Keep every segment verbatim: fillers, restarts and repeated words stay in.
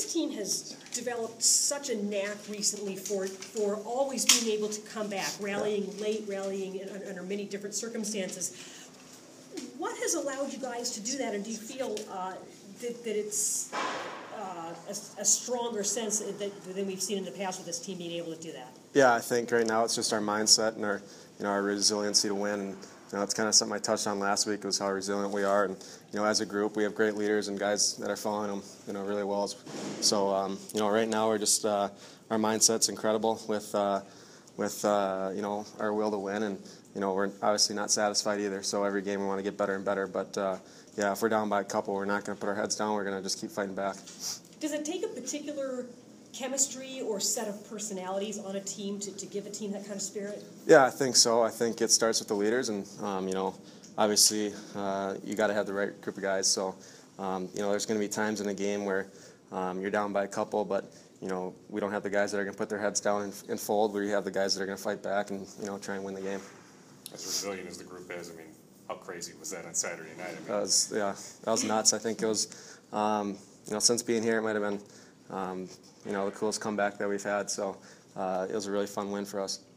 this team has developed such a knack recently for for always being able to come back, rallying late, rallying in, under many different circumstances. What has allowed you guys to do that, and do you feel uh, that, that it's uh, a, a stronger sense that, than we've seen in the past with this team being able to do that? Yeah, I think right now it's just our mindset and our, you know, our resiliency to win. And, you know, it's kind of something I touched on last week, was how resilient we are. And, you know, as a group, we have great leaders and guys that are following them, you know, really well. So, um, you know, right now we're just, uh, our mindset's incredible with, uh, with uh, you know, our will to win. And, you know, we're obviously not satisfied either. So every game we want to get better and better. But, uh, yeah, if we're down by a couple, we're not going to put our heads down. We're going to just keep fighting back. Does it take a particular chemistry or set of personalities on a team to, to give a team that kind of spirit? Yeah, I think so. I think it starts with the leaders, and um, you know, obviously uh, you got to have the right group of guys. So um, you know, there's going to be times in a game where um, you're down by a couple, but you know, we don't have the guys that are going to put their heads down and, and fold. We have the guys that are going to fight back and, you know, try and win the game. As resilient as the group is, I mean, how crazy was that on Saturday night? I mean, that was yeah, that was nuts. I think it was, um, you know, since being here, it might have been. Um, you know, the coolest comeback that we've had, so uh, it was a really fun win for us.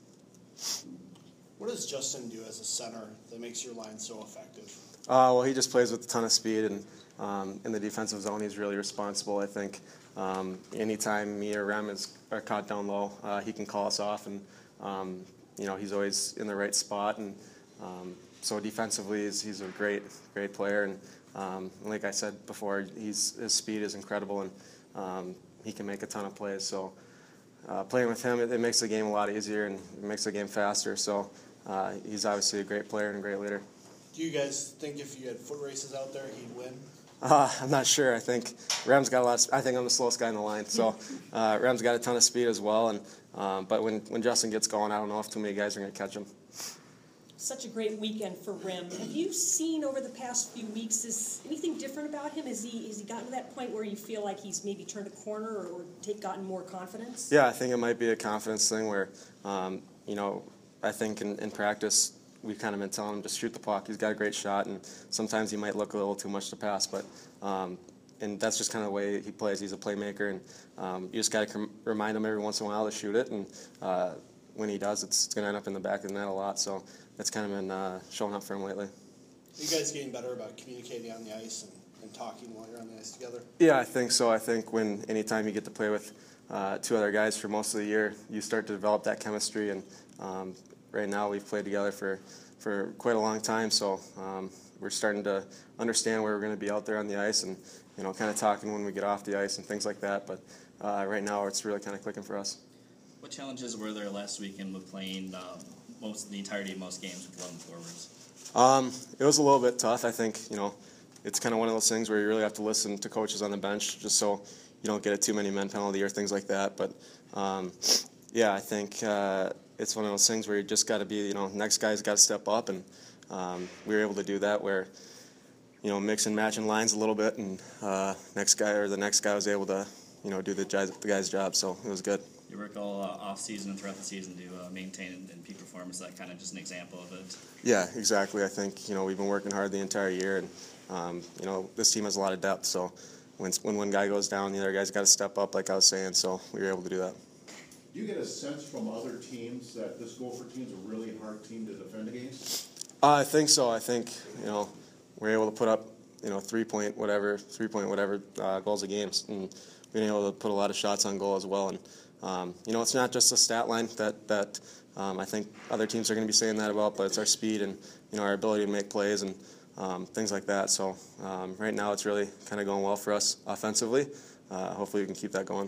What does Justin do as a center that makes your line so effective? Uh, well, he just plays with a ton of speed, and um, in the defensive zone, he's really responsible. I think um, anytime me or Rem is are caught down low, uh, he can call us off, and um, you know, he's always in the right spot, and um, so defensively, he's, he's a great, great player, and um, like I said before, he's his speed is incredible, and um, he can make a ton of plays. So uh, playing with him, it, it makes the game a lot easier and it makes the game faster. So uh, he's obviously a great player and a great leader. Do you guys think if you had foot races out there, he'd win? Uh, I'm not sure. I think Rem's got a lot of, I think I'm the slowest guy in the line. So uh, Rem's got a ton of speed as well. And um, but when, when Justin gets going, I don't know if too many guys are going to catch him. Such a great weekend for Rem. Have you seen over the past few weeks, is anything different about him? Has he has he gotten to that point where you feel like he's maybe turned a corner or, or take, gotten more confidence? Yeah, I think it might be a confidence thing where, um, you know, I think in, in practice we've kind of been telling him to shoot the puck. He's got a great shot, and sometimes he might look a little too much to pass, but um, and that's just kind of the way he plays. He's a playmaker, and um, you just got to remind him every once in a while to shoot it, and uh, when he does, it's, it's going to end up in the back of the net a lot. So that's kind of been uh, showing up for him lately. Are you guys getting better about communicating on the ice and, and talking while you're on the ice together? Yeah, I think so. I think when anytime you get to play with uh, two other guys for most of the year, you start to develop that chemistry. And um, right now we've played together for, for quite a long time, so um, we're starting to understand where we're going to be out there on the ice and, you know, kind of talking when we get off the ice and things like that. But uh, right now it's really kind of clicking for us. What challenges were there last weekend with playing um, most the entirety of most games with eleven forwards? Um, it was a little bit tough. I think, you know, it's kind of one of those things where you really have to listen to coaches on the bench just so you don't get a too many men penalty or things like that. But um, yeah, I think uh, it's one of those things where you just got to be, you know, next guy's got to step up, and um, we were able to do that where, you know, mix and match in lines a little bit, and uh, next guy or the next guy was able to, you know, do the guy's, the guy's job. So it was good. You work all uh, off season and throughout the season to uh, maintain and, and peak performance. That kind of just an example of it. Yeah, exactly. I think, you know, we've been working hard the entire year, and um, you know, this team has a lot of depth. So when when one guy goes down, the other guy's got to step up, like I was saying. So we were able to do that. Do you get a sense from other teams that this Gopher team's a really hard team to defend against? Uh, I think so. I think, you know, we're able to put up, you know, three point whatever, three point whatever uh, goals a game, and being able to put a lot of shots on goal as well. And Um, you know, it's not just a stat line that, that um, I think other teams are going to be saying that about, but it's our speed and, you know, our ability to make plays and um, things like that. So um, right now it's really kind of going well for us offensively. Uh, hopefully we can keep that going.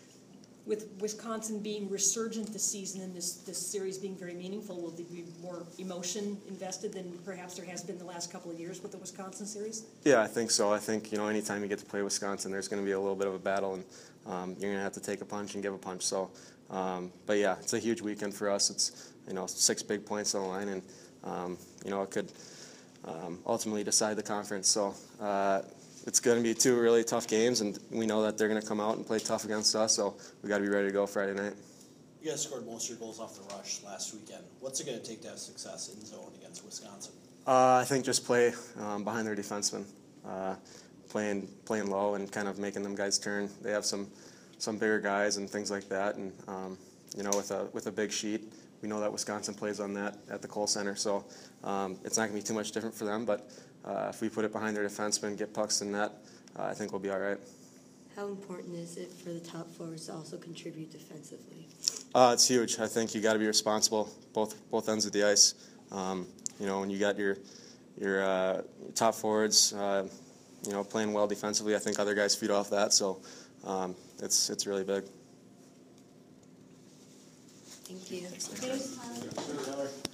With Wisconsin being resurgent this season and this, this series being very meaningful, will there be more emotion invested than perhaps there has been the last couple of years with the Wisconsin series? Yeah, I think so. I think, you know, anytime you get to play Wisconsin, there's going to be a little bit of a battle, and um, you're going to have to take a punch and give a punch. So, um, but yeah, it's a huge weekend for us. It's, you know, six big points on the line, and, um, you know, it could um, ultimately decide the conference. So, uh, it's going to be two really tough games, and we know that they're going to come out and play tough against us, so we got to be ready to go Friday night. You guys scored most of your goals off the rush last weekend. What's it going to take to have success in zone against Wisconsin? Uh, I think just play um, behind their defensemen. Uh, playing playing low and kind of making them guys turn. They have some some bigger guys and things like that, and um, you know, with a with a big sheet, we know that Wisconsin plays on that at the Kohl Center, so um, it's not going to be too much different for them. But uh, if we put it behind their defensemen, get pucks in net, uh, I think we'll be all right. How important is it for the top forwards to also contribute defensively? Uh, it's huge. I think you got to be responsible both both ends of the ice. Um, you know, when you got your your uh, top forwards, uh, you know, playing well defensively, I think other guys feed off that. So um, it's it's really big. Thank you. Okay.